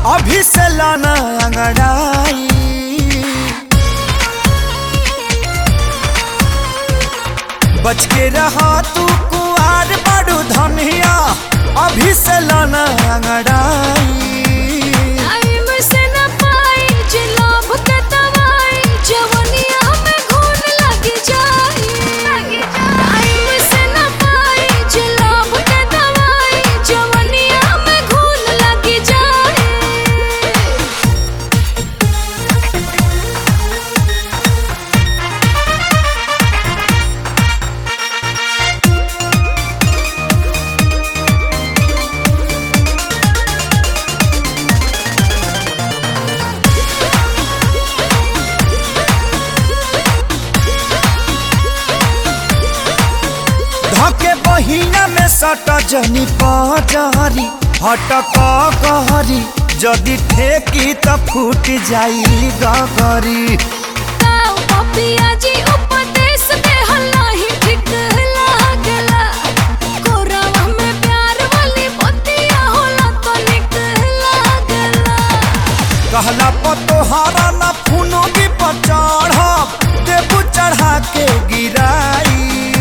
अभी से लाना अंगड़ाई। बच के रहा तू कुआर बड़ू धनिया, अभी से लाना अंगड़ाई। धके बहिना में सट जनी पजारी, हटक कहरी जदि ठेकी त फूट जाई गगरी। कहला पतोहारा ना फूनो भी पचढ़ देबू चढ़ा के गिराई।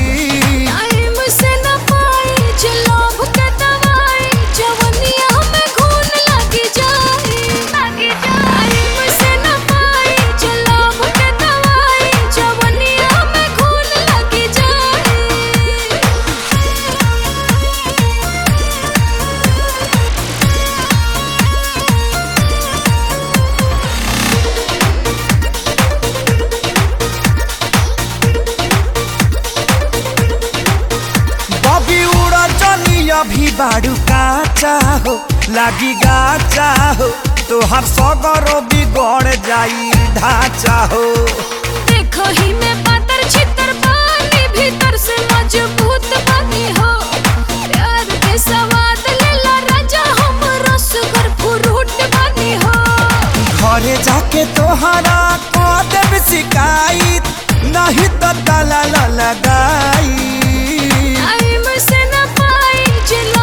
अभी बाड़ू काचा हो लागी गाचा हो, तोहर सगरो बिगड़ जाई ढांचा हो। देखो ही मैं पातर छितर पानी, भीतर से मजबूत बनी हो। प्यार के सवाद लेला राजा, हम रसगर फ्रूट बनी हो। घरे जाके तोहरा को देव शिकायत, नहीं तो ताला लगाई। से न पाई